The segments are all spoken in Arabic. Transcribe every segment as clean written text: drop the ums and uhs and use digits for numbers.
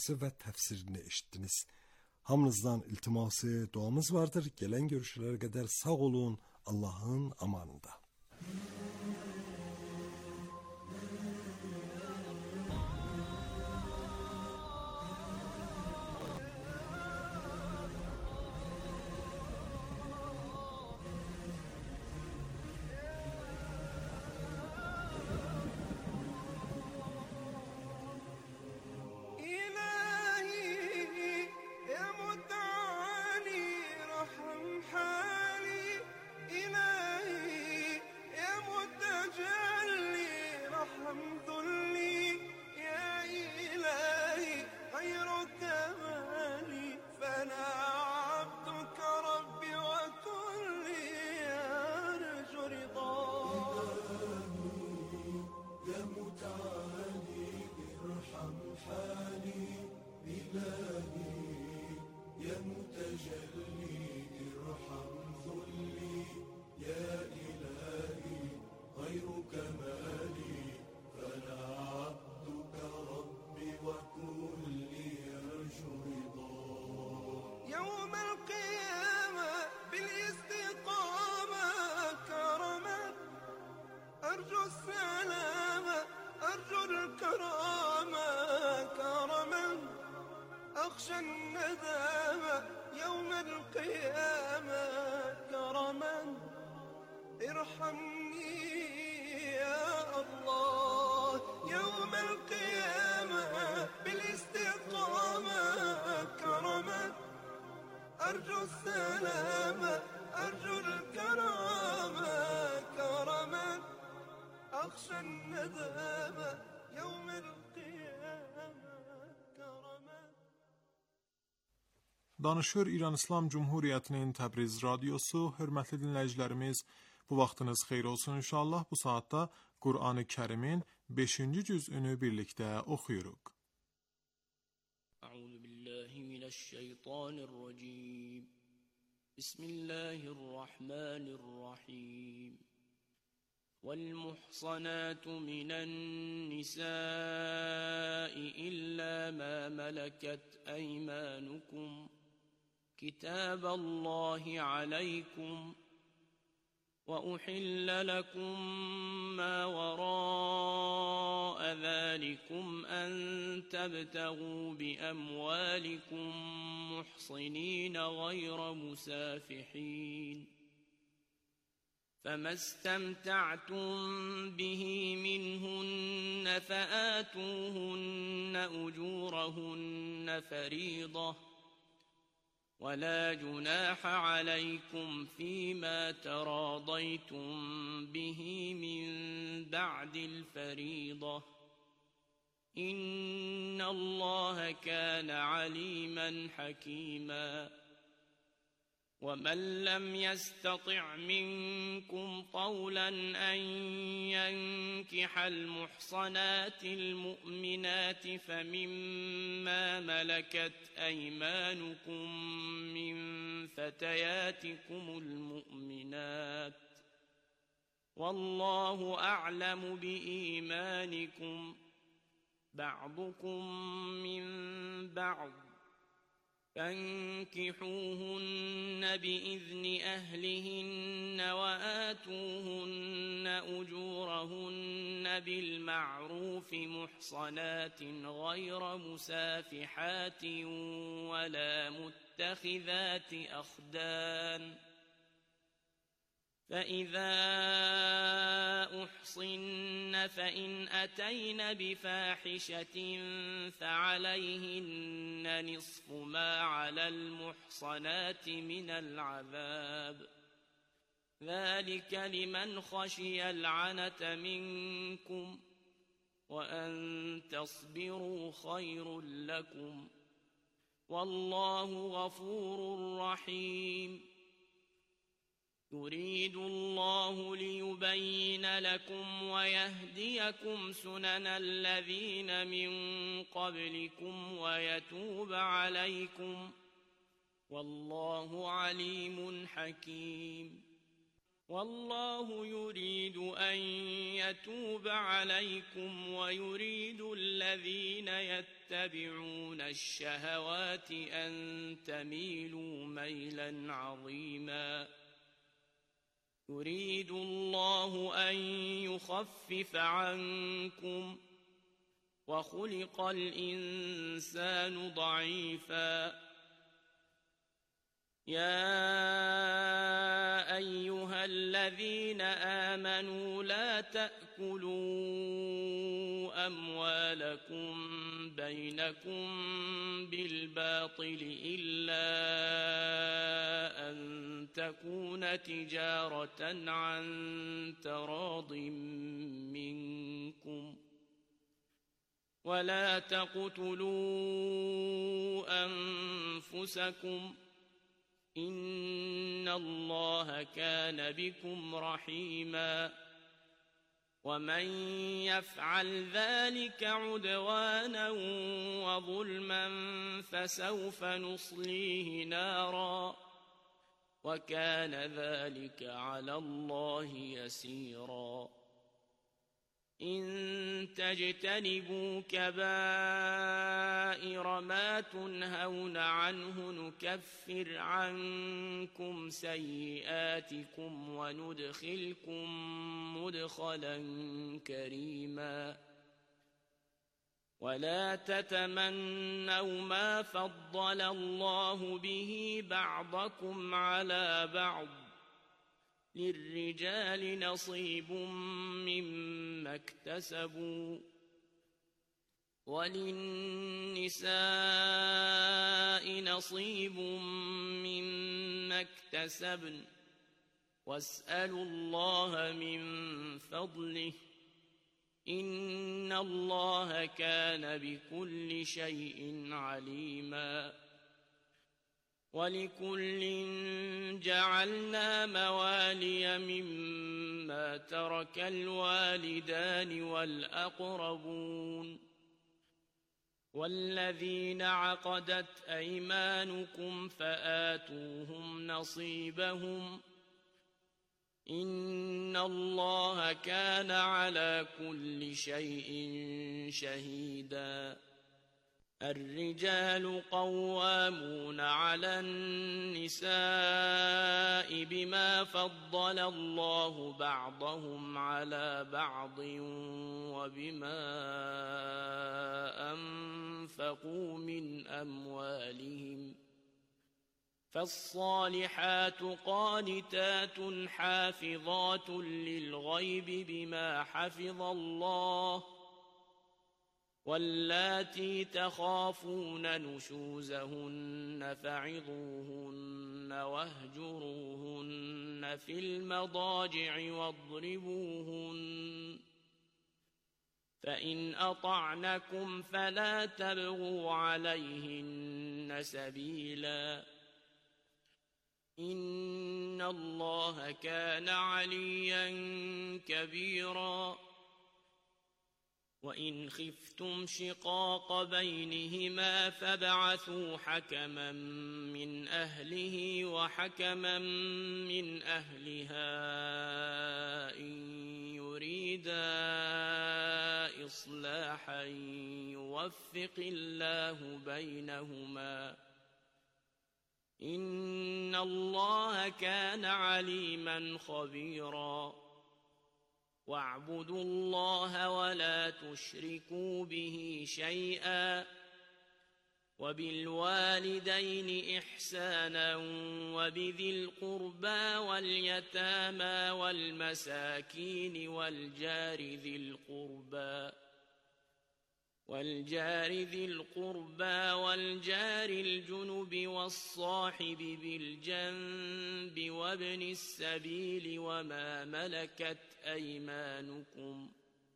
ve tefsirini eşittiniz. Hamınızdan iltiması, duamız vardır. Gelen görüşlere kadar sağ olun, Allah'ın amanında. أخشى الندامة يوم القيامة كرما ارحمني يا الله يوم القيامة بالاستقامة كرما أرجو السلامة أرجو الكرامة كرما أخشى الندامة يوم القيامة كرما. Danışır İran İslam Cumhuriyeti'nin Təbriz Radyosu. Hörmətli dinləyicilərimiz, bu vaxtınız xeyir olsun inşallah. Bu saatda Qur'an-ı Kərimin 5-ci cüzünü birlikdə oxuyuruq. Əuzu billahi mineşşeytanirracim. Bismillahirrahmanirrahim. والمحصنات من النساء إلا ما ملكت أيمانكم كتاب الله عليكم وأحل لكم ما وراء ذلكم أن تبتغوا بأموالكم محصنين غير مسافحين فما استمتعتم به منهن فآتوهن أجورهن فريضة ولا جناح عليكم فيما تراضيتم به من بعد الفريضة إن الله كان عليما حكيما ومن لم يستطع منكم طولا أن ينكح المحصنات المؤمنات فمما ملكت أيمانكم من فتياتكم المؤمنات والله أعلم بإيمانكم بعضكم من بعض فانكحوهن بإذن أهلهن وآتوهن أجورهن بالمعروف محصنات غير مسافحات ولا متخذات أخدان فإذا أحصن فإن أتين بفاحشة فعليهن نصف ما على المحصنات من العذاب ذلك لمن خشي العنة منكم وأن تصبروا خير لكم والله غفور رحيم يريد الله ليبين لكم ويهديكم سنن الذين من قبلكم ويتوب عليكم والله عليم حكيم والله يريد أن يتوب عليكم ويريد الذين يتبعون الشهوات أن تميلوا ميلا عظيما يريد الله أن يخفف عنكم وخلق الإنسان ضعيفا يا أيها الذين آمنوا لا تأكلوا أموالكم بينكم بالباطل إلا أن تكون تجارة عن تراض منكم ولا تقتلوا أنفسكم إن الله كان بكم رحيما ومن يفعل ذلك عدوانا وظلما فسوف نصليه نارا وكان ذلك على الله يسيرا إن تجتنبوا كبائر ما تنهون عنه نكفر عنكم سيئاتكم وندخلكم مدخلا كريما ولا تتمنوا ما فضل الله به بعضكم على بعض للرجال نصيب مما اكتسبوا وللنساء نصيب مما اكتسبن واسألوا الله من فضله إن الله كان بكل شيء عليما ولكل جعلنا موالي مما ترك الوالدان والأقربون والذين عقدت أيمانكم فآتوهم نصيبهم إن الله كان على كل شيء شهيدا الرجال قوامون على النساء بما فضل الله بعضهم على بعض وبما أنفقوا من أموالهم فالصالحات قانتات حافظات للغيب بما حفظ الله واللاتي تخافون نشوزهن فعظوهن واهجروهن في المضاجع واضربوهن فإن أطعنكم فلا تبغوا عليهن سبيلا إن الله كان عليا كبيرا وإن خفتم شقاق بينهما فابعثوا حكما من أهله وحكما من أهلها إن يريدا إصلاحا يوفق الله بينهما إن الله كان عليما خبيرا واعبدوا الله ولا تشركوا به شيئا وبالوالدين إحسانا وبذي القربى واليتامى والمساكين والجار ذي القربى والجار الجنب والصاحب بالجنب وابن السبيل وما ملكت أيمانكم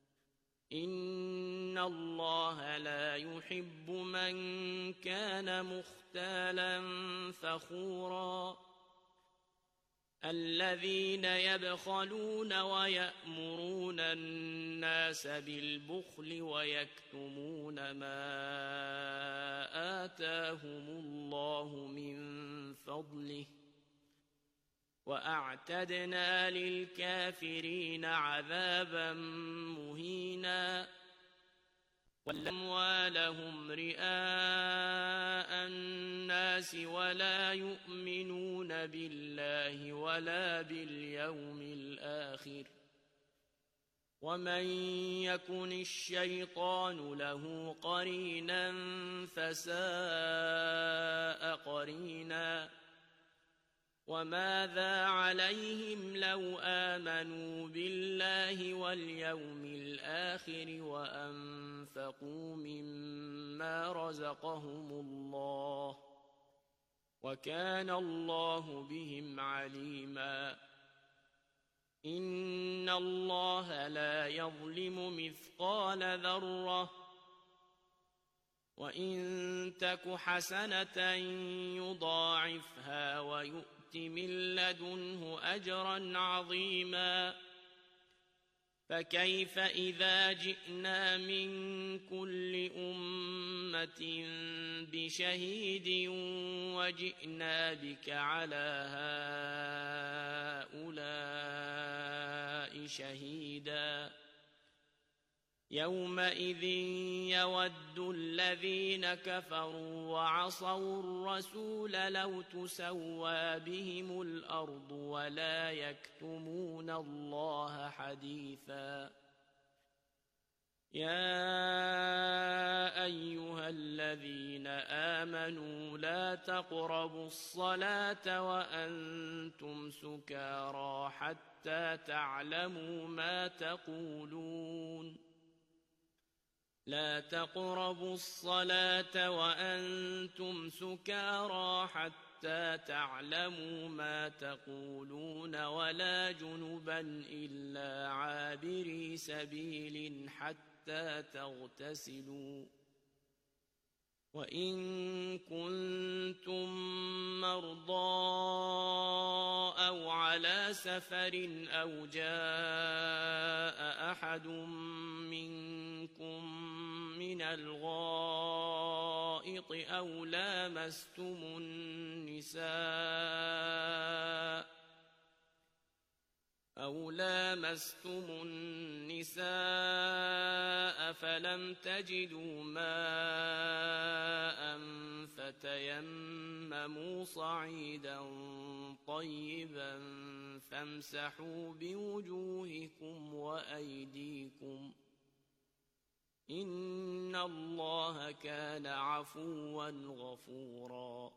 إن الله لا يحب من كان مختالا فخورا الذين يبخلون ويأمرون الناس بالبخل ويكتمون ما آتاهم الله من فضله وأعتدنا للكافرين عذابا مهينا وأموالهم رئاء الناس ولا يؤمنون بالله ولا باليوم الآخر ومن يكن الشيطان له قرينا فساء قرينا وماذا عليهم لو آمنوا بالله واليوم الآخر وأنفقوا مما رزقهم الله وكان الله بهم عليما إن الله لا يظلم مثقال ذرة وإن تك حسنة يضاعفها ويؤت من لدنه أجرا عظيما فكيف إذا جئنا من كل أمة بشهيد وجئنا بك على هؤلاء شهيدا يومئذ يود الذين كفروا وعصوا الرسول لو تسوى بهم الأرض ولا يكتمون الله حديثا يا أيها الذين آمنوا لا تقربوا الصلاة وأنتم سكارى حتى تعلموا ما تقولون لا تقربوا الصلاة وأنتم سكارى حتى تعلموا ما تقولون ولا جنبا إلا عابري سبيل حتى تغتسلوا وإن كنتم مرضى أو على سفر أو جاء أحد منكم من الغائط أو لامستم النساء فلم تجدوا ماء فتيمموا صعيدا طيبا فامسحوا بوجوهكم وأيديكم إن الله كان عفوا غفورا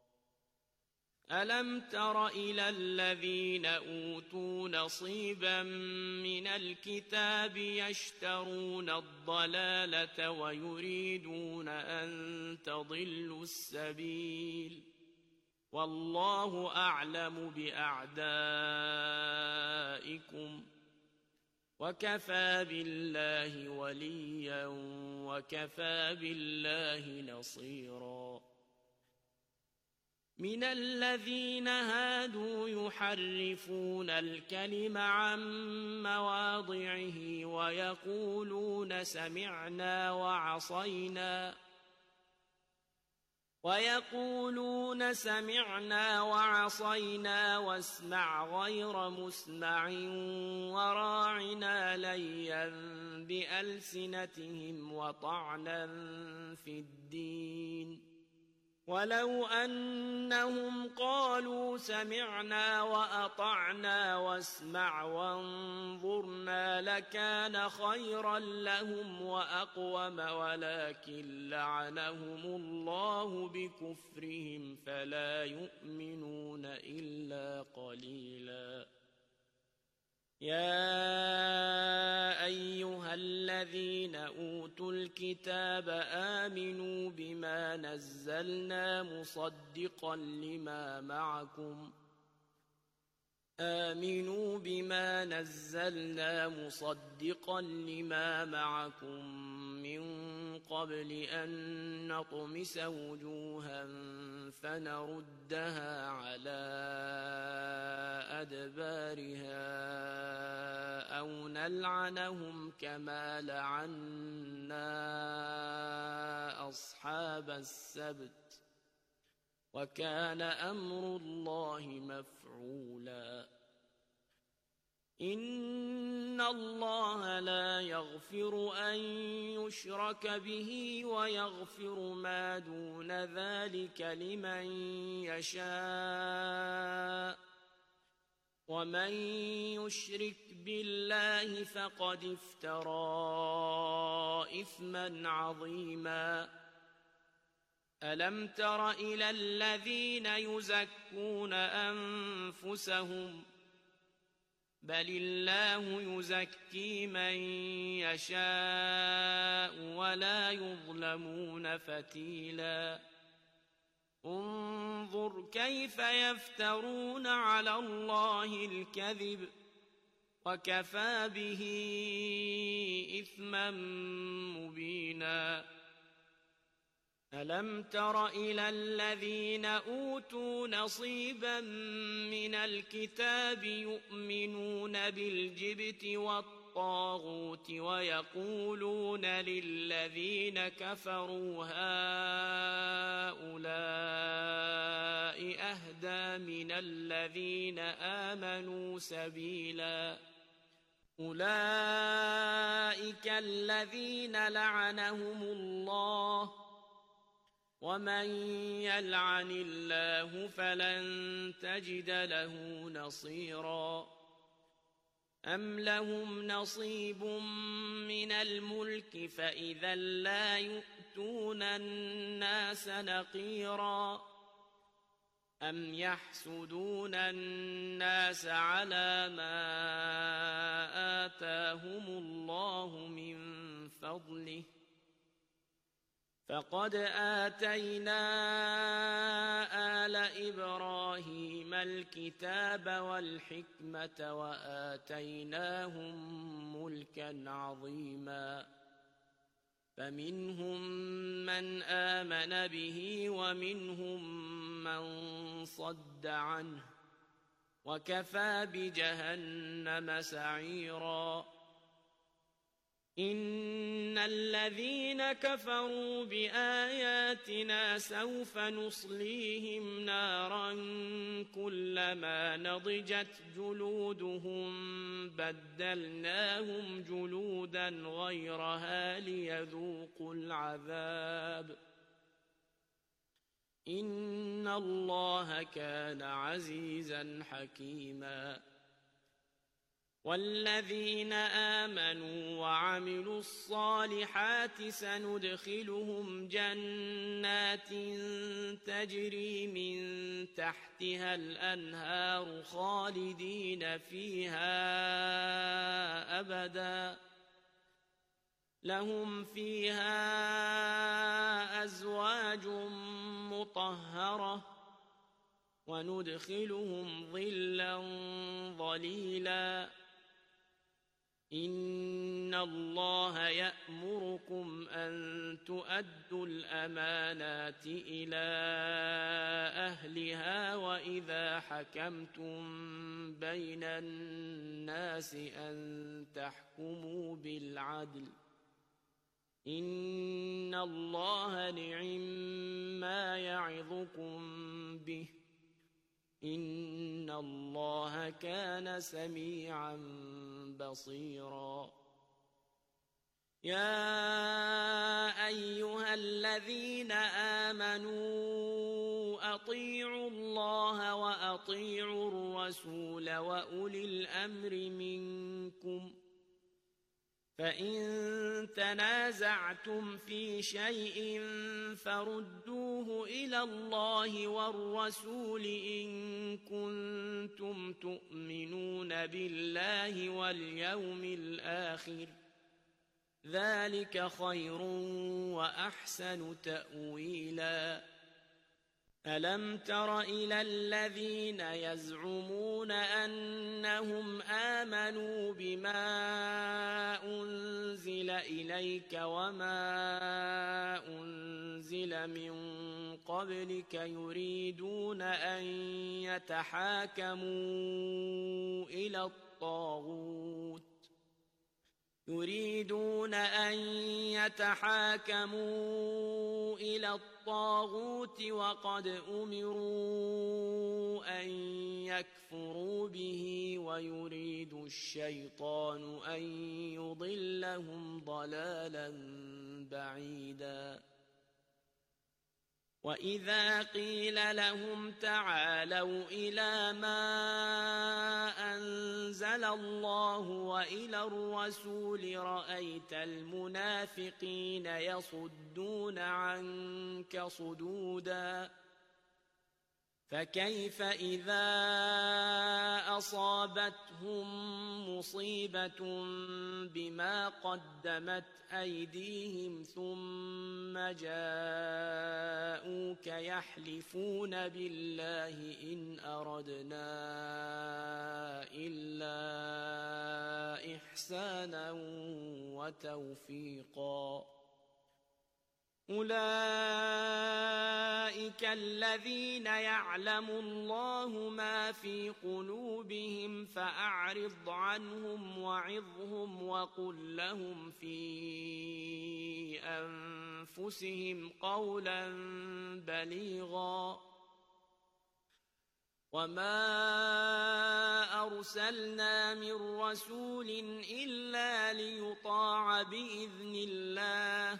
ألم تر إلى الذين أوتوا نصيبا من الكتاب يشترون الضلالة ويريدون أن تضلوا السبيل والله أعلم بأعدائكم وكفى بالله وليا وكفى بالله نصيرا من الذين هادوا يحرفون الكلم عن مواضعه ويقولون سمعنا وعصينا واسمع غير مسمع وراعنا ليا بألسنتهم وطعنا في الدين ولو أنهم قالوا سمعنا وأطعنا واسمع وانظرنا لكان خيرا لهم وأقوم ولكن لعنهم الله بكفرهم فلا يؤمنون إلا قليلا يا أيها الذين أوتوا الكتاب آمنوا بما نزلنا مصدقا لما معكم من قبل أن نطمس وجوها فنردها على أدبارها أو نلعنهم كما لعنا أصحاب السبت وكان أمر الله مفعولا إن الله لا يغفر أن يشرك به ويغفر ما دون ذلك لمن يشاء ومن يشرك بالله فقد افترى إثما عظيما ألم تر إلى الذين يزكون أنفسهم بل الله يزكي من يشاء ولا يظلمون فتيلا انظر كيف يفترون على الله الكذب وكفى به إثما مبينا ألم تر إلى الذين أوتوا نصيبا من الكتاب يؤمنون بالجبت والطاغوت ويقولون للذين كفروا هؤلاء أهدى من الذين آمنوا سبيلا أولئك الذين لعنهم الله ومن يلعن الله فلن تجد له نصيرا أم لهم نصيب من الملك فإذا لا يؤتون الناس نقيرا أم يحسدون الناس على ما آتاهم الله من فضله فقد آتينا آل إبراهيم الكتاب والحكمة وآتيناهم ملكا عظيما فمنهم من آمن به ومنهم من صد عنه وكفى بجهنم سعيرا إن الذين كفروا بآياتنا سوف نصليهم نارا كلما نضجت جلودهم بدلناهم جلودا غيرها ليذوقوا العذاب إن الله كان عزيزا حكيما والذين آمنوا وعملوا الصالحات سندخلهم جنات تجري من تحتها الأنهار خالدين فيها أبدا لهم فيها أزواج مطهرة وندخلهم ظلا ظليلا إن الله يأمركم أن تؤدوا الأمانات إلى أهلها وإذا حكمتم بين الناس أن تحكموا بالعدل إن الله نعم ما يعظكم به إن الله كان سميعا بصيرا يا أيها الذين آمنوا أطيعوا الله وأطيعوا الرسول وأولي الأمر منكم فإن تنازعتم في شيء فردوه إلى الله والرسول إن كنتم تؤمنون بالله واليوم الآخر ذلك خير وأحسن تأويلا ألم تر إلى الذين يزعمون أنهم آمنوا بما أنزل إليك وما أنزل من قبلك يريدون أن يتحاكموا إلى الطاغوت يريدون أن يتحاكموا إلى الطاغوت وقد أمروا أن يكفروا به ويريد الشيطان أن يضلهم ضلالا بعيدا وإذا قيل لهم تعالوا إلى ما أنزل الله وإلى الرسول رأيت المنافقين يصدون عنك صدودا فكيف إذا أصابتهم مصيبة بما قدمت أيديهم ثم جاءوك يحلفون بالله إن أردنا إلا إحسانا وتوفيقا أولئك الذين يعلم الله ما في قلوبهم فأعرض عنهم وعظهم وقل لهم في أنفسهم قولا بليغا وما أرسلنا من رسول إلا ليطاع بإذن الله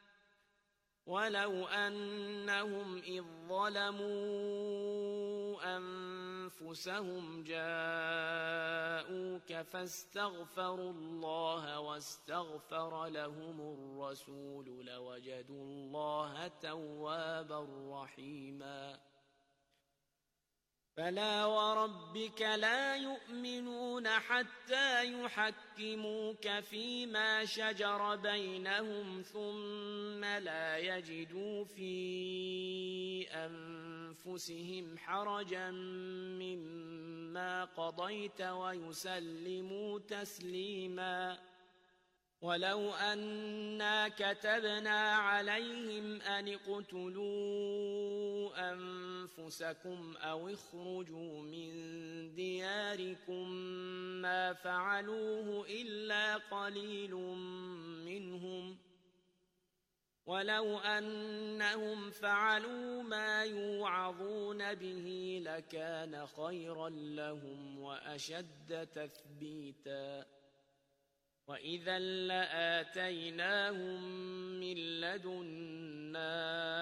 ولو أنهم إذ ظلموا أنفسهم جاءوك فاستغفروا الله واستغفر لهم الرسول لوجدوا الله توابا رحيما فلا وربك لا يؤمنون حتى يحكموك فيما شجر بينهم ثم لا يجدوا في أنفسهم حرجا مما قضيت ويسلموا تسليما ولو أنا كتبنا عليهم أن اقتلوا أنفسكم أو اخرجوا من دياركم ما فعلوه إلا قليل منهم ولو أنهم فعلوا ما يوعظون به لكان خيرا لهم وأشد تثبيتا وإذا لآتيناهم من لدنا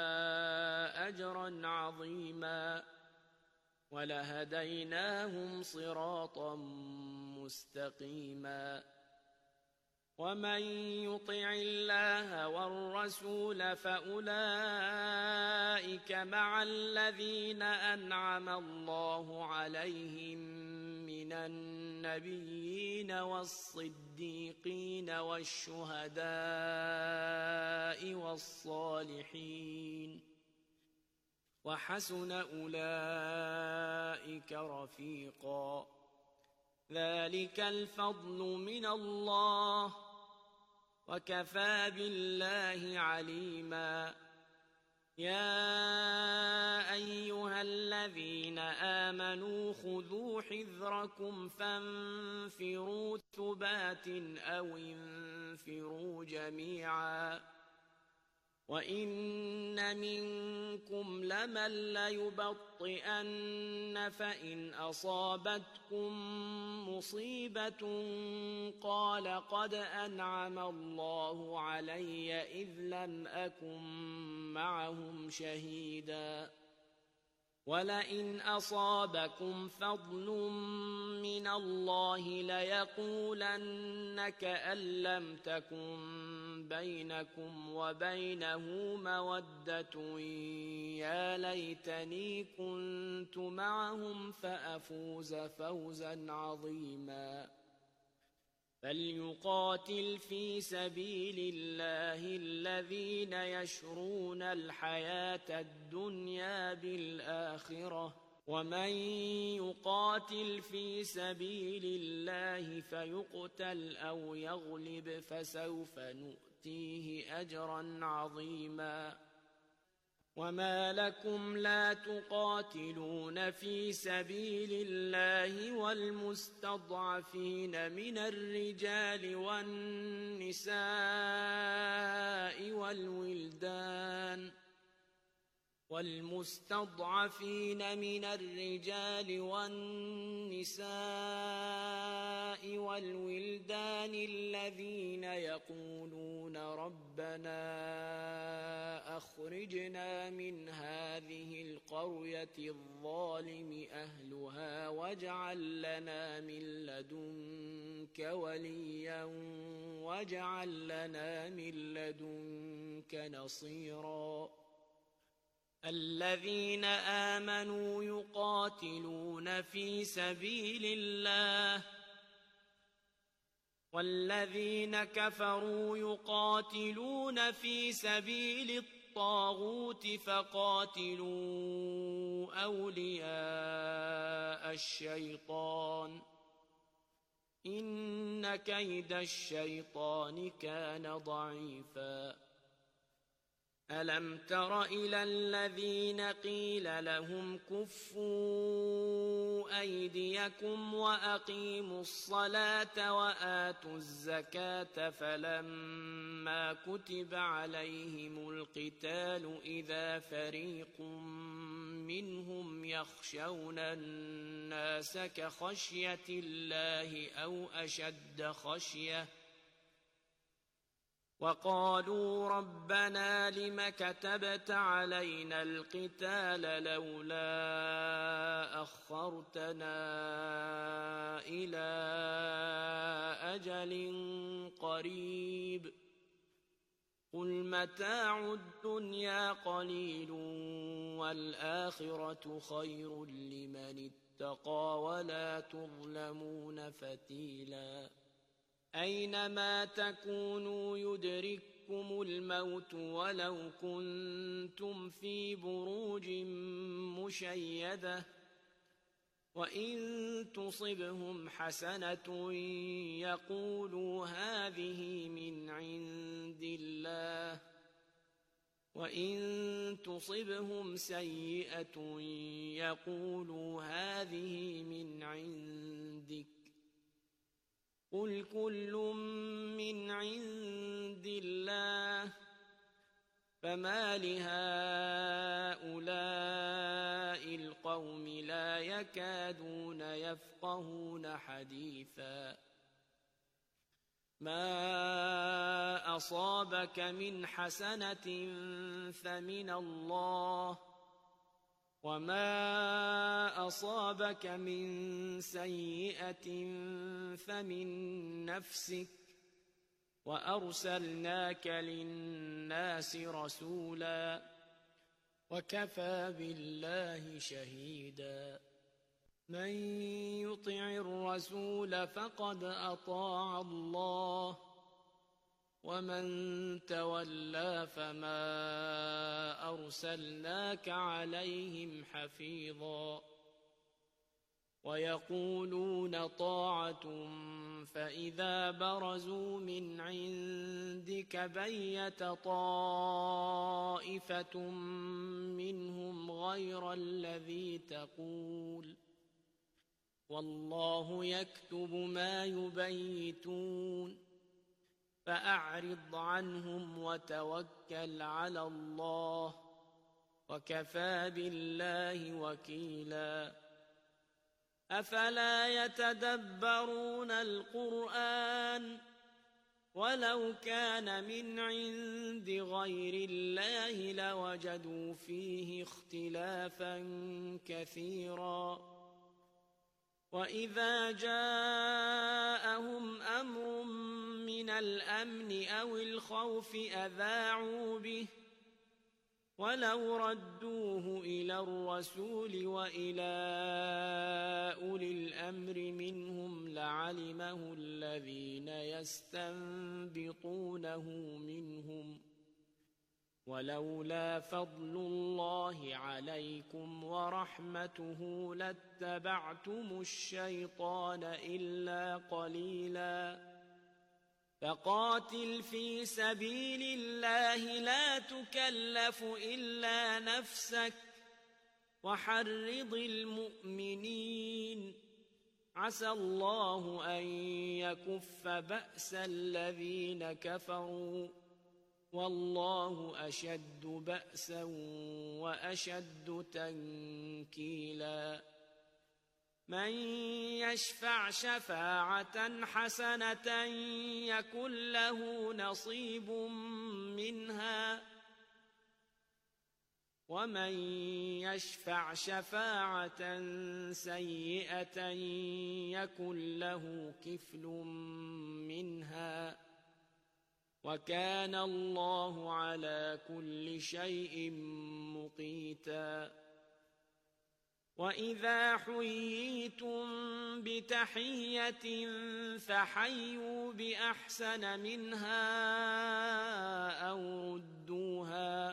أجرا عظيما ولهديناهم صراطا مستقيما ومن يطع الله والرسول فأولئك مع الذين أنعم الله عليهم من النبيين والصديقين والشهداء والصالحين وحسن أولئك رفيقا ذلك الفضل من الله وكفى بالله عليما يا أيها الذين آمنوا خذوا حذركم فانفروا ثبات أو انفروا جميعا وإن منكم لمن ليبطئن فإن أصابتكم مصيبة قال قد أنعم الله علي إذ لم أكن معهم شهيدا ولئن أصابكم فضل من الله ليقولن كأن لم تكن بينكم وبينه مودة يا ليتني كنت معهم فأفوز فوزا عظيما فليقاتل في سبيل الله الذين يشرون الحياة الدنيا بالآخرة ومن يقاتل في سبيل الله فيقتل أو يغلب فسوف نؤتيه أجرا عظيما وما لكم لا تقاتلون في سبيل الله والمستضعفين من الرجال والنساء والولدان الذين يقولون ربنا أخرجنا من هذه القرية الظالم أهلها واجعل لنا من لدنك وليا واجعل لنا من لدنك نصيرا الذين آمنوا يقاتلون في سبيل الله والذين كفروا يقاتلون في سبيل الطاغوت فقاتلوا أولياء الشيطان إن كيد الشيطان كان ضعيفا ألم تر إلى الذين قيل لهم كفوا أيديكم وأقيموا الصلاة وآتوا الزكاة فلما كتب عليهم القتال إذا فريق منهم يخشون الناس كخشية الله أو أشد خشية وقالوا ربنا لم كتبت علينا القتال لولا أخرتنا إلى أجل قريب قل متاع الدنيا قليل والآخرة خير لمن اتقى ولا تظلمون فتيلا أينما تكونوا يدرككم الموت ولو كنتم في بروج مشيدة وإن تصبهم حسنة يقولوا هذه من عند الله وإن تصبهم سيئة يقولوا هذه من عندك قل كل من عند الله فما لهؤلاء القوم لا يكادون يفقهون حديثا ما أصابك من حسنة فمن الله وما أصابك من سيئة فمن نفسك وأرسلناك للناس رسولا وكفى بالله شهيدا من يطع الرسول فقد أطاع الله ومن تولى فما أرسلناك عليهم حفيظا ويقولون طاعة فإذا برزوا من عندك بيت طائفة منهم غير الذي تقول والله يكتب ما يبيتون فأعرض عنهم وتوكل على الله وكفى بالله وكيلا أفلا يتدبرون القرآن ولو كان من عند غير الله لوجدوا فيه اختلافا كثيرا وإذا جاءهم أمر من الأمن أو الخوف أذاعوا به ولو ردوه إلى الرسول وإلى أولي الأمر منهم لعلمه الذين يستنبطونه منهم ولولا فضل الله عليكم ورحمته لاتبعتم الشيطان إلا قليلا فقاتل في سبيل الله لا تكلف إلا نفسك وحرض المؤمنين عسى الله أن يكف بأس الذين كفروا والله أشد بأسا وأشد تنكيلا من يشفع شفاعة حسنة يكن له نصيب منها ومن يشفع شفاعة سيئة يكن له كفل منها وكان الله على كل شيء مقيتا وإذا حييتم بتحية فحيوا بأحسن منها أو ردوها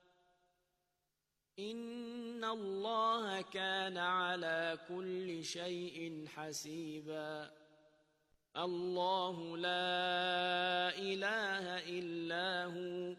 إن الله كان على كل شيء حسيبا الله لا إله إلا هو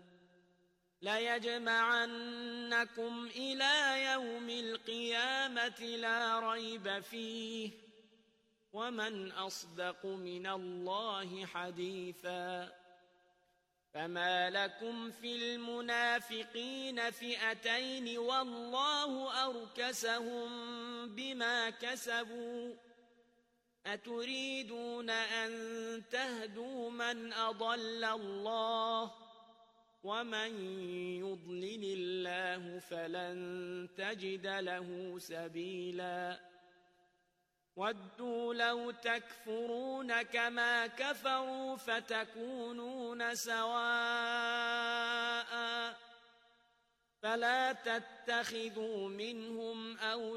ليجمعنكم إلى يوم القيامة لا ريب فيه ومن أصدق من الله حديثا فما لكم في المنافقين فئتين والله أركسهم بما كسبوا أتريدون أن تهدوا من أضل الله ومن يضلل الله فلن تجد له سبيلا ودوا لو تكفرون كما كفروا فتكونون سواء فلا تتخذوا منهم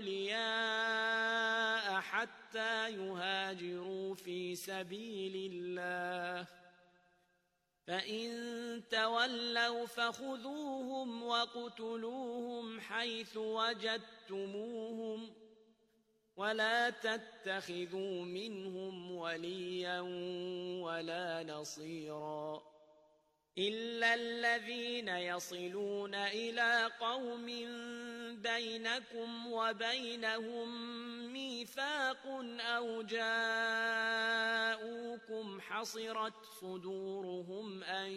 أولياء حتى يهاجروا في سبيل الله فإن تولوا فخذوهم وقتلوهم حيث وجدتموهم ولا تتخذوا منهم وليا ولا نصيرا إلا الذين يصلون إلى قوم بينكم وبينهم ميثاق أو جاءوكم حصرت صدورهم أن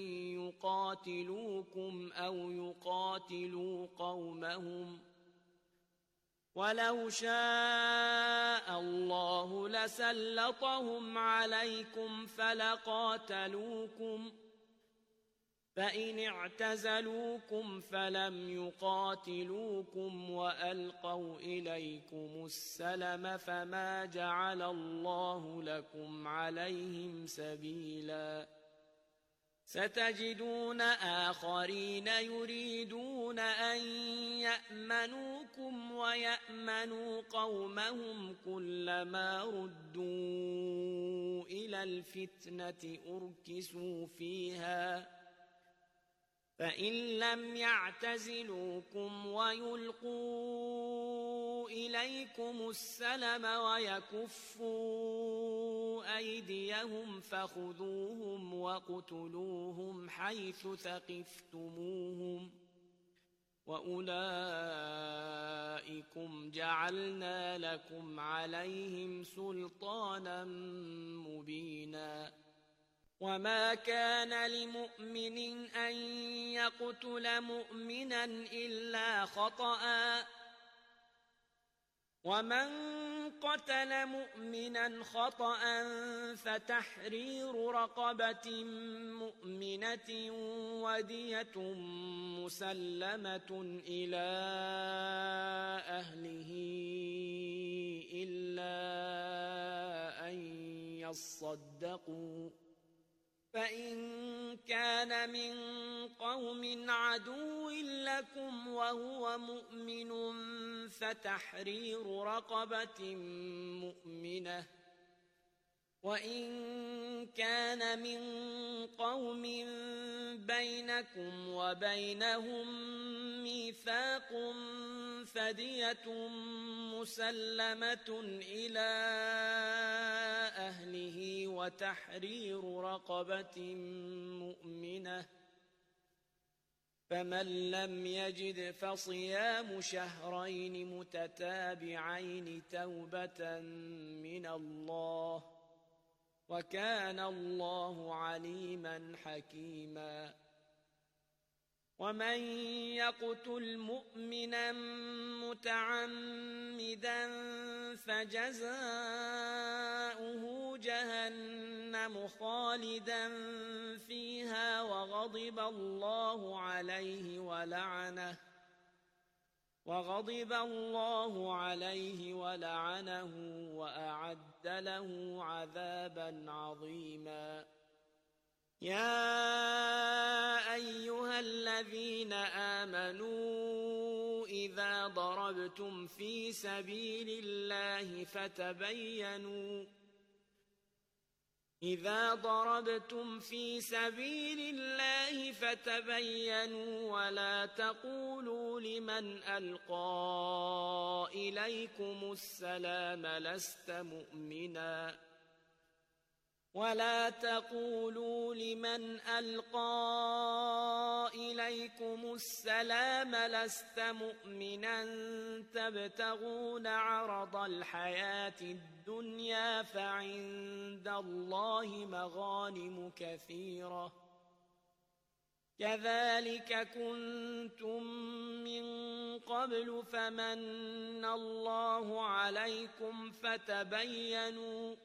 يقاتلوكم أو يقاتلوا قومهم ولو شاء الله لسلطهم عليكم فلقاتلوكم فإن اعتزلوكم فلم يقاتلوكم وألقوا إليكم السلم فما جعل الله لكم عليهم سبيلا ستجدون آخرين يريدون أن يأمنوكم ويأمنوا قومهم كلما ردوا إلى الفتنة أركسوا فيها فإن لم يعتزلوكم ويلقوا إليكم السلم ويكفوا أيديهم فخذوهم وقتلوهم حيث ثقفتموهم وأولئكم جعلنا لكم عليهم سلطانا مبينا وما كان لمؤمن أن يقتل مؤمنا إلا خطأ ومن قتل مؤمنا خطأ فتحرير رقبة مؤمنة ودية مسلمة إلى أهله إلا أن يصدقوا فإن كان من قوم عدو لكم وهو مؤمن فتحرير رقبة مؤمنة وإن كان من قوم بينكم وبينهم ميثاق فدية مسلمة إلى أهله وتحرير رقبة مؤمنة، فمن لم يجد فصيام شهرين متتابعين توبة من الله، وكان الله عليما حكيما. ومن يقتل مؤمنا متعمدا فجزاؤه جهنم خالدا فيها وغضب الله عليه ولعنه وأعد له عذابا عظيما. يا أيها الذين آمنوا إذا ضربتم في سبيل الله فتبينوا ولا تقولوا لمن ألقى إليكم السلام لست مؤمنا تبتغون عرض الحياة الدنيا فعند الله مغانم كثيرة، كذلك كنتم من قبل فمن الله عليكم فتبينوا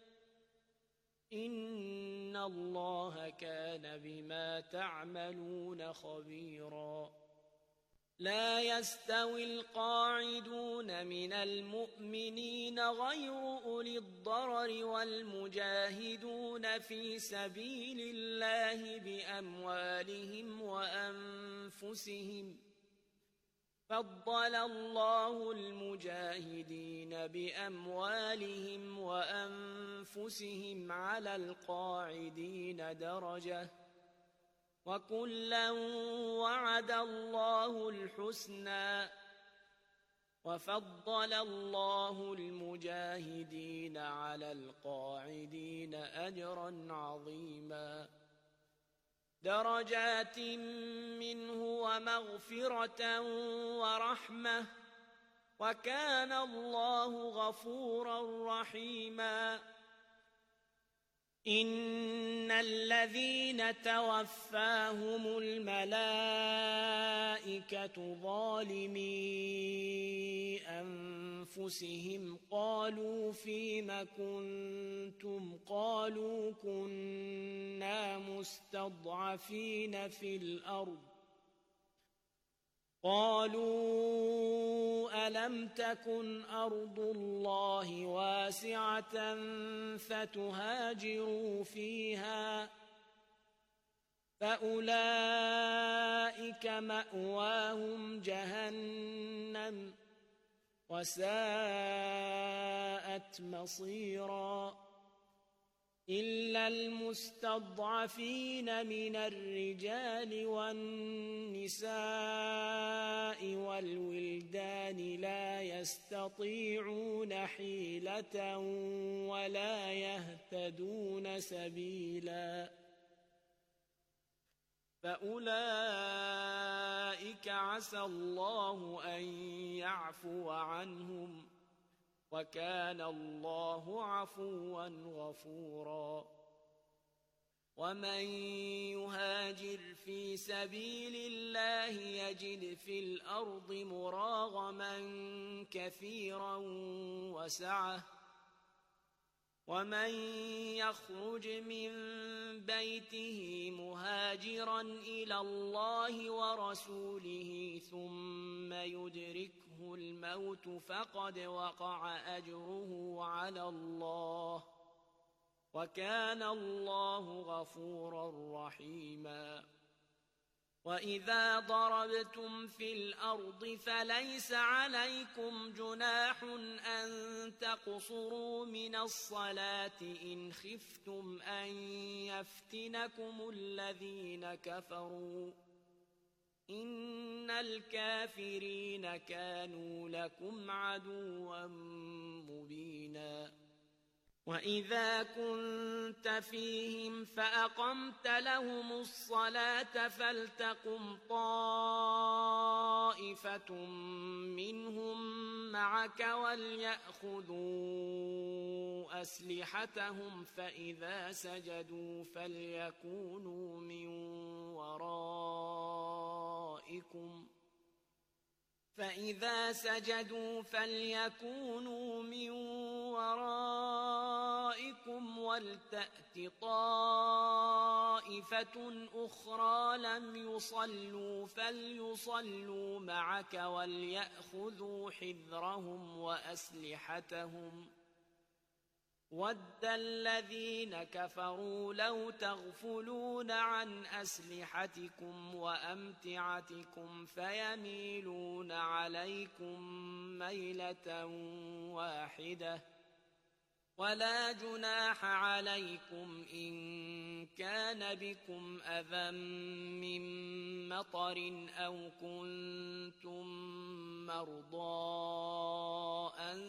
إن الله كان بما تعملون خبيرا. لا يستوي القاعدون من المؤمنين غير أولي الضرر والمجاهدون في سبيل الله بأموالهم وأنفسهم، فضل الله المجاهدين بأموالهم وأنفسهم على القاعدين درجة، وكلا وعد الله الحسنى، وفضل الله المجاهدين على القاعدين أجرا عظيما، درجات منه ومغفرة ورحمة، وكان الله غفورا رحيما. إن الذين توفاهم الملائكة ظالمي أنفسهم قالوا فيم كنتم؟ قالوا كنا مستضعفين في الأرض. قالوا ألم تكن أرض الله واسعة فتهاجروا فيها، فأولئك مأواهم جهنم وساءت مصيرا. إلا المستضعفين من الرجال والنساء والولدان لا يستطيعون حيلة ولا يهتدون سبيلا، فأولئك عسى الله أن يعفو عنهم، وكان الله عفوا غفورا. ومن يهاجر في سبيل الله يجد في الأرض مراغما كثيرا وسعة، ومن يخرج من بيته مهاجرا إلى الله ورسوله ثم يدركه الموت فقد وقع أجره على الله، وكان الله غفورا رحيما. وإذا ضربتم في الأرض فليس عليكم جناح أن تقصروا من الصلاة إن خفتم أن يفتنكم الذين كفروا، إن الكافرين كانوا لكم عدوا مبينا وإذا كنت فيهم فأقمت لهم الصلاة فلتقم طائفة منهم معك وليأخذوا أسلحتهم فإذا سجدوا فليكونوا من ورائكم ولتأت طائفة أخرى لم يصلوا فليصلوا معك وليأخذوا حذرهم وأسلحتهم ود الذين كفروا لو تغفلون عن أسلحتكم وأمتعتكم فيميلون عليكم ميلة واحدة ولا جناح عليكم إن كان بكم أذى من مطر أو كنتم مرضى أن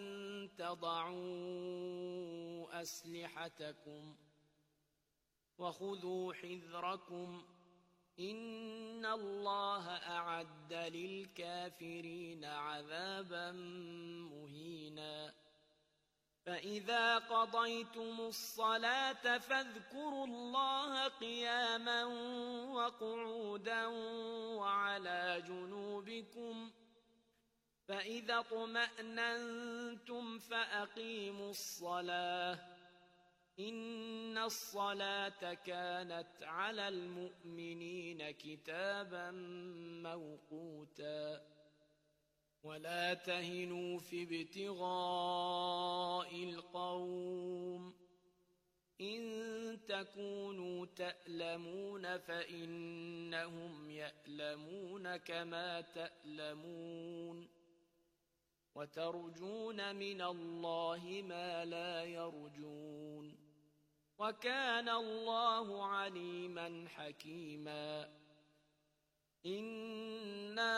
تضعوا أسلحتكم وخذوا حذركم إن الله أعد للكافرين عذابا مهينا فإذا قضيتم الصلاة فاذكروا الله قياما وقعودا وعلى جنوبكم فإذا اطمأننتم فأقيموا الصلاة إن الصلاة كانت على المؤمنين كتابا موقوتا ولا تهنوا في ابتغاء القوم إن تكونوا تألمون فإنهم يألمون كما تألمون وترجون من الله ما لا يرجون وكان الله عليما حكيما إنا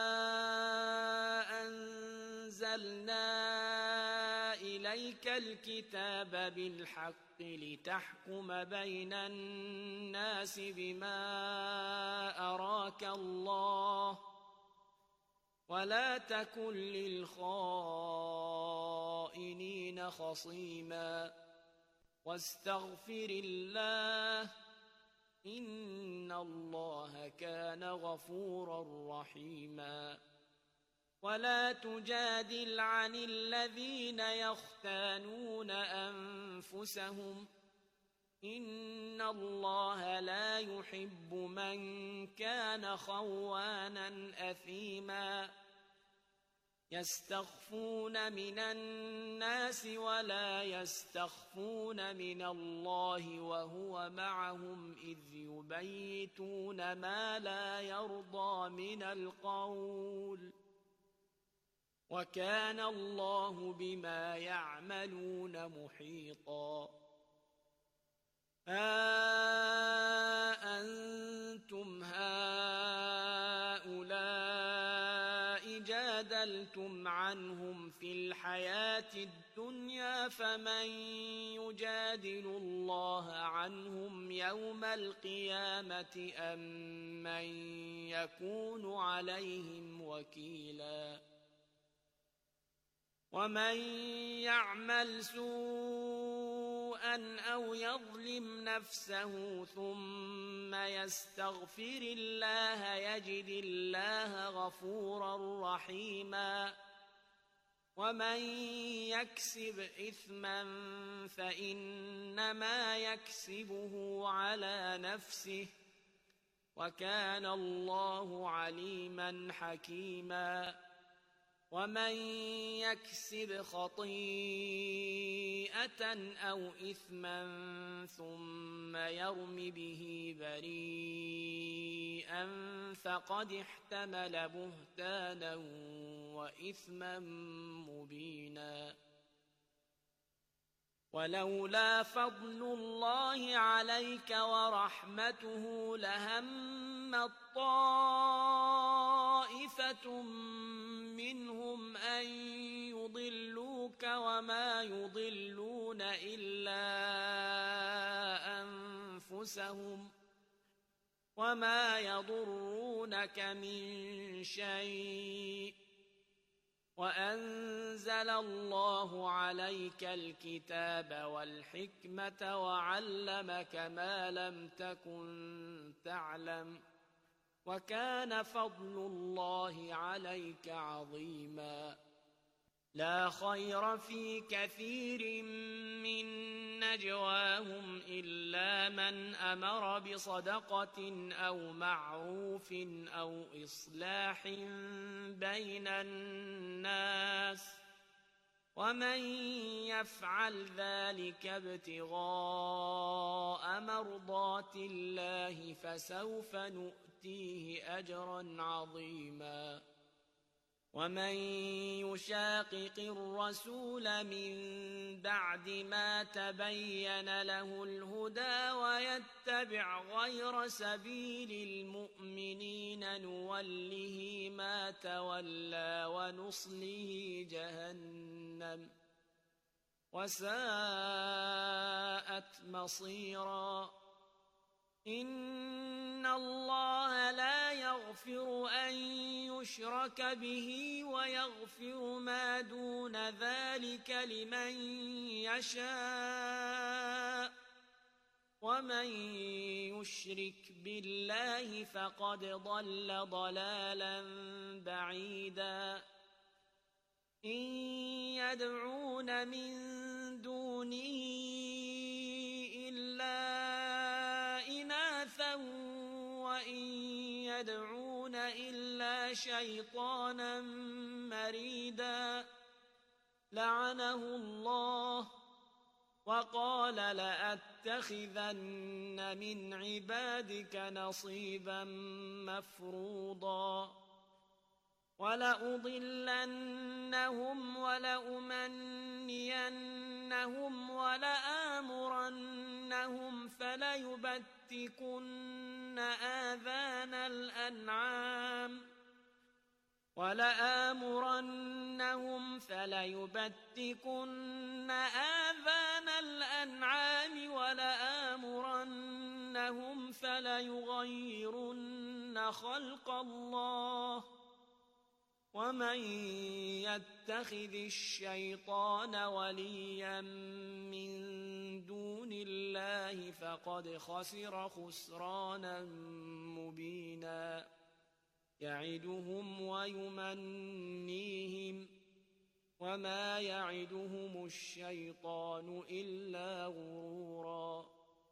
أنزلنا إليك الكتاب بالحق لتحكم بين الناس بما أراك الله ولا تكن للخائنين خصيما واستغفر الله إن الله كان غفورا رحيما ولا تجادل عن الذين يختانون أنفسهم إن الله لا يحب من كان خوانا أثيما يستخفون من الناس ولا يستخفون من الله وهو معهم إذ يبيتون ما لا يرضى من القول وكان الله بما يعملون محيطا أنتم هؤلاء جادلتم عنهم في الحياة الدنيا فمن يجادل الله عنهم يوم القيامة أم من يكون عليهم وكيلا ومن يعمل سوءا أو يظلم نفسه ثم يستغفر الله يجد الله غفورا رحيما ومن يكسب إثما فإنما يكسبه على نفسه وكان الله عليما حكيما ومن يكسب خطيئة أو إثما ثم يرم به بريئا فقد احتمل بهتانا وإثما مبينا ولولا فضل الله عليك ورحمته لهم طائفة منهم أن يضلوك وما يضلون إلا أنفسهم وما يضرونك من شيء وأنزل الله عليك الكتاب والحكمة وعلمك ما لم تكن تعلم وكان فضل الله عليك عظيما لا خير في كثير من نجواهم إلا من أمر بصدقة أو معروف أو إصلاح بين الناس ومن يفعل ذلك ابتغاء مرضات الله فسوف نؤتيه أجرا عظيما ومن يشاقق الرسول من بعد ما تبين له الهدى ويتبع غير سبيل المؤمنين نوله ما تولى ونصله جهنم وساءت مصيرا إن الله لا يغفر أن يشرك به ويغفر ما دون ذلك لمن يشاء ومن يشرك بالله فقد ضل ضلالا بعيدا إن يدعون من دونه إلا وإن يدعون إلا شيطانا مريدا لعنه الله وقال لأتخذن من عبادك نصيبا مفروضا ولأضلنهم ولأمنينهم ولآمرنهم فليبتكن آذان الأنعام ولآمرنهم فليغيرن خلق الله ومن يتخذ الشيطان وليا من دون الله فقد خسر خسرانا مبينا يعدهم ويمنيهم وما يعدهم الشيطان إلا غرورا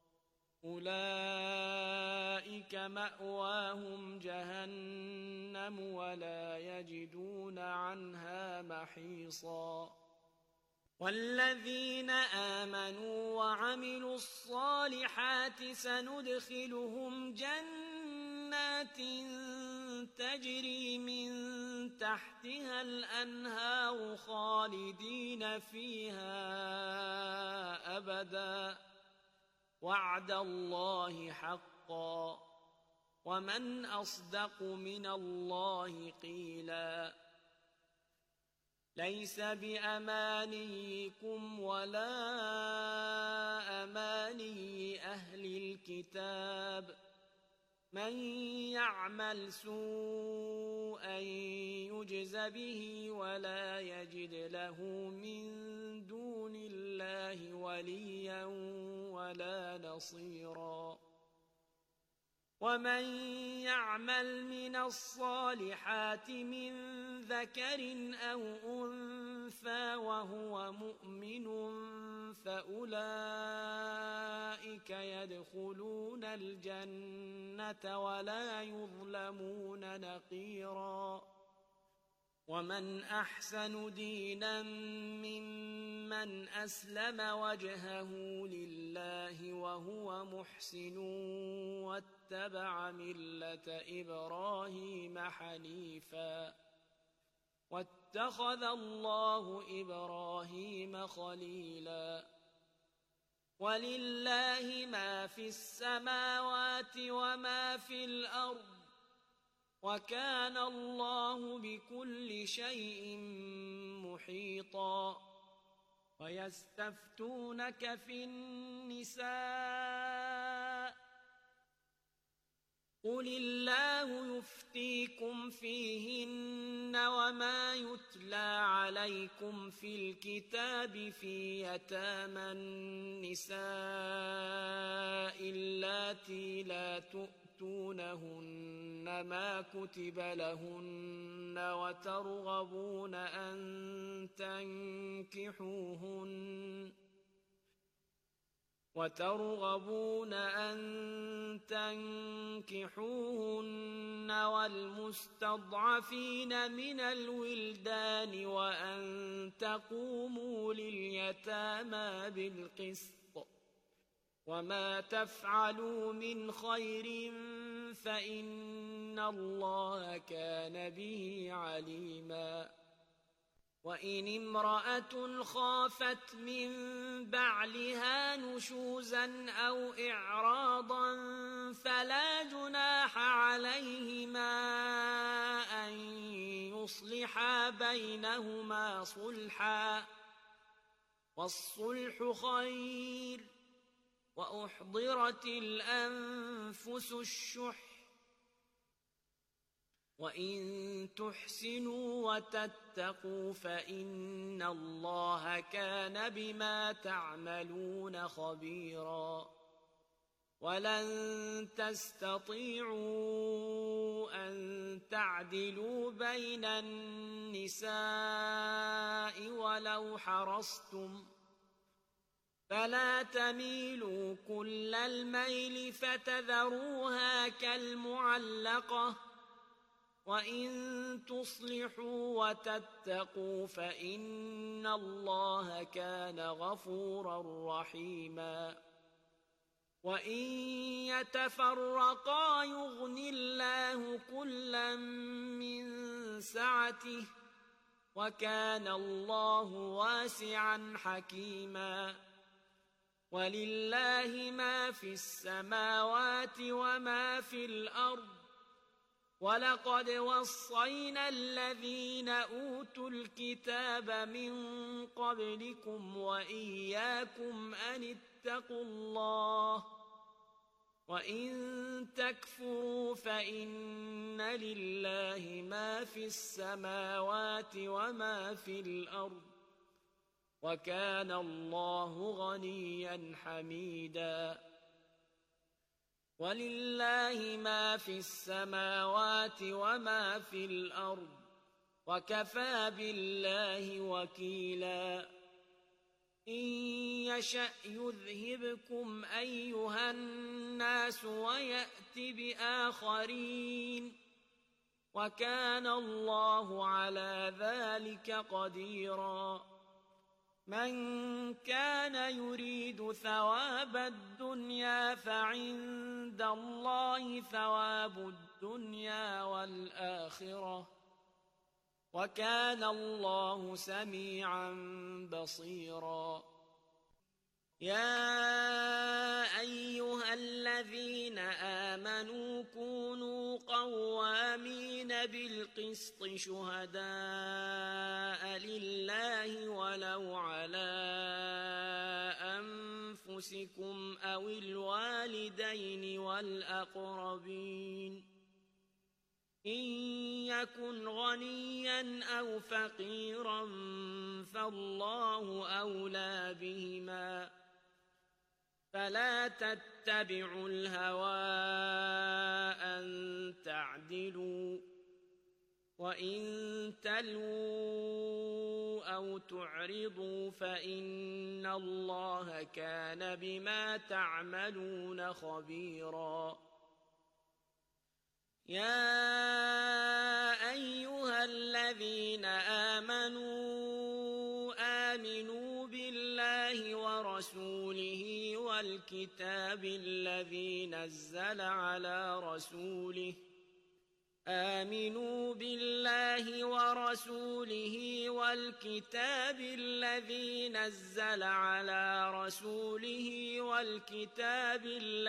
أولئك مأواهم جهنم ولا يجدون عنها محيصا والذين آمنوا وعملوا الصالحات سندخلهم جنات تجري من تحتها الأنهار خالدين فيها أبدا وعد الله حقا ومن أصدق من الله قيلا ليس بأمانيكم ولا أماني أهل الكتاب من يعمل سوءا يجز به ولا يجد له من دون الله وليا ولا نصيرا ومن يعمل من الصالحات من ذكر أو أنثى وهو مؤمن فأولئك يدخلون الجنة ولا يظلمون نقيرا ومن أحسن دينا ممن أسلم وجهه لله وهو محسن واتبع ملة إبراهيم حنيفا واتخذ الله إبراهيم خليلا ولله ما في السماوات وما في الأرض وكان الله بكل شيء محيطا ويستفتونك في النساء قل الله يفتيكم فيهن وما يتلى عليكم في الكتاب في يتامى النساء اللاتي لا تؤتونهن ما كتب لهن وترغبون أن تنكحوهن والمستضعفين من الولدان وأن تقوموا لليتامى بالقسط وما تفعلوا من خير فإن الله كان به عليما وإن امرأة خافت من بعلها نشوزا أو إعراضا فلا جناح عليهما أن يصلحا بينهما صلحا والصلح خير وأحضرت الأنفس الشح وإن تحسنوا وتتقوا فإن الله كان بما تعملون خبيرا ولن تستطيعوا أن تعدلوا بين النساء ولو حرصتم فلا تميلوا كل الميل فتذروها كالمعلقة وإن تصلحوا وتتقوا فإن الله كان غفورا رحيما وإن يتفرقا يغن الله كلا من سعته وكان الله واسعا حكيما ولله ما في السماوات وما في الأرض ولقد وصينا الذين أوتوا الكتاب من قبلكم وإياكم أن اتقوا الله وإن تكفروا فإن لله ما في السماوات وما في الأرض وكان الله غنيا حميدا ولله ما في السماوات وما في الأرض وكفى بالله وكيلا إن يشأ يذهبكم أيها الناس ويأت بآخرين وكان الله على ذلك قديرا من كان يريد ثواب الدنيا فعند الله ثواب الدنيا والآخرة وكان الله سميعا بصيرا يا أيها الذين آمنوا كونوا قوامين بالقسط شهداء لله ولو على أنفسكم أو الوالدين والأقربين إن يكن غنيا أو فقيرا فالله أولى بهما فلا تتبعوا الهوى أن تعدلوا وإن تلووا أو تعرضوا فإن الله كان بما تعملون خبيرا يا أيها الذين آمنوا بالله ورسوله والكتاب الذي نزل على رسوله آمنوا بالله ورسوله والكتاب الذي نزل على رسوله والكتاب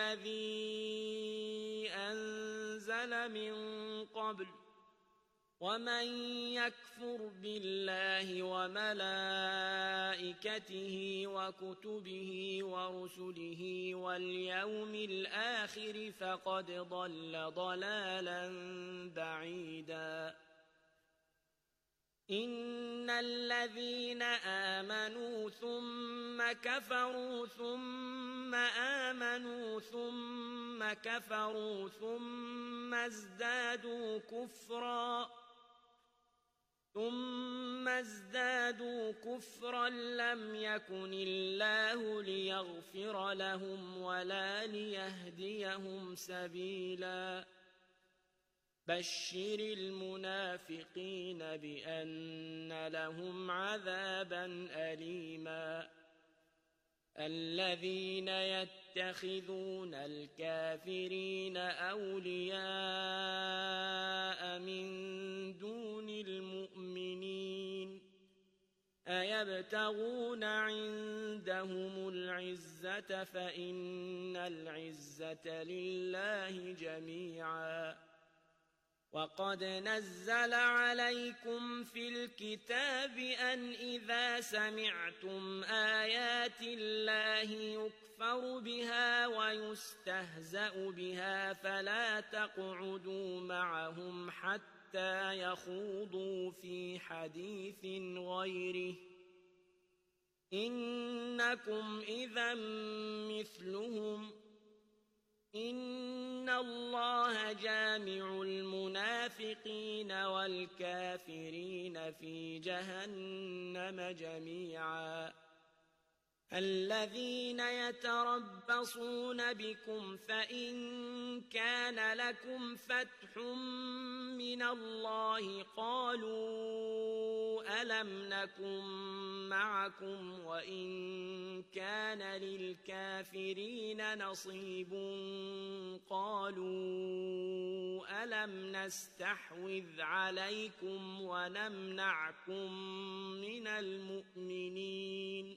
الذي أنزل من قبل ومن يكفر بالله وملائكته وكتبه ورسله واليوم الآخر فقد ضل ضلالا بعيدا إن الذين آمنوا ثم كفروا ثم آمنوا ثم كفروا ثم ازدادوا كفرا لم يكن الله ليغفر لهم ولا ليهديهم سبيلا بشر المنافقين بأن لهم عذابا أليما الذين يتخذون الكافرين أولياء من دون المؤمنين أيبتغون عندهم العزة فإن العزة لله جميعا وقد نزل عليكم في الكتاب أن إذا سمعتم آيات الله يكفر بها ويستهزأ بها فلا تقعدوا معهم حتى يخوضوا في حديث غيره إنكم إذا مثلهم إن الله جامع المنافقين والكافرين في جهنم جميعا الذين يتربصون بكم فإن كان لكم فتح من الله قالوا ألم نكن معكم وإن كان للكافرين نصيب قالوا ألم نستحوذ عليكم ونمنعكم من المؤمنين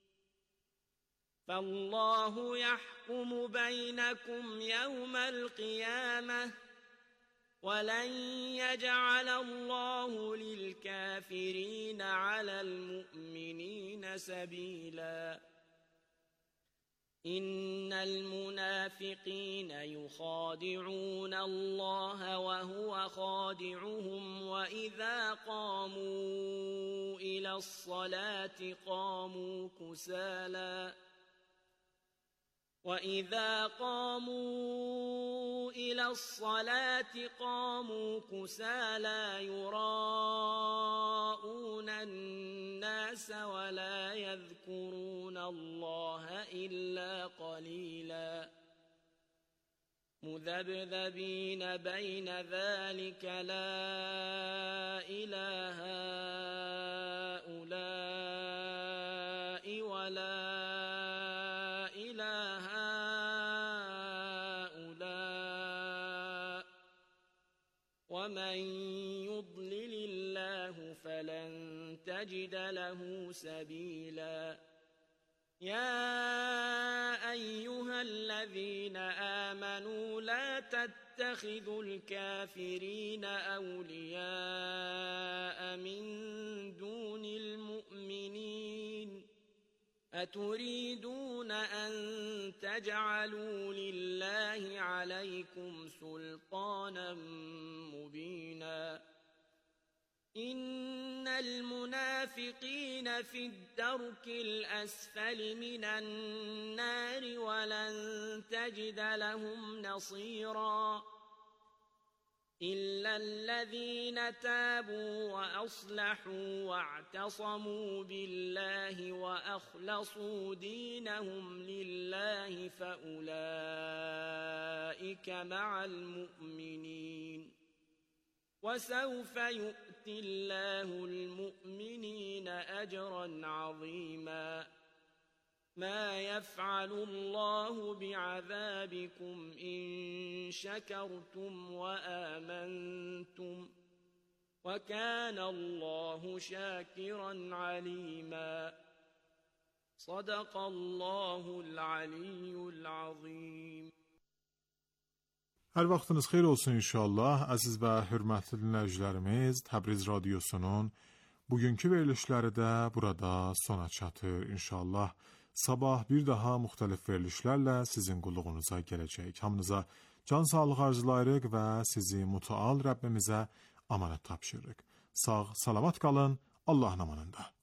فالله يحكم بينكم يوم القيامة ولن يجعل الله للكافرين على المؤمنين سبيلا إن المنافقين يخادعون الله وهو خادعهم وإذا قاموا إلى الصلاة قاموا كسالى يراءون الناس ولا يذكرون الله إلا قليلا مذبذبين بين ذلك لا إله هؤلاء ولا إله هؤلاء ومن يضلل الله فلن تجد له سبيلا يا أيها الذين آمنوا لا تتخذوا الكافرين أولياء من دون المؤمنين أتريدون أن تجعلوا لله عليكم سلطانا مبينا إن المنافقين في الدرك الأسفل من النار ولن تجد لهم نصيرا إلا الذين تابوا وأصلحوا واعتصموا بالله وأخلصوا دينهم لله فأولئك مع المؤمنين وسوف يؤتي الله المؤمنين أجرا عظيما ما يفعل الله بعذابكم إن شكرتم وآمنتم وكان الله شاكرا عليما صدق الله العلي العظيم. Hər vaxtınız xeyir olsun inşallah. Əziz və hörmətli dinləyicilərimiz, Təbriz radiosunun bugünkü verilişləri də burada sona çatır inşallah. Sabah bir daha müxtəlif verilişlərlə sizin qulluğunuza gələcək. Hamınıza can sağlığı arzulayırıq və sizi mütəal Rəbbimizə amanət tapşırırıq. Sağ, salamat qalın, Allahın amanında.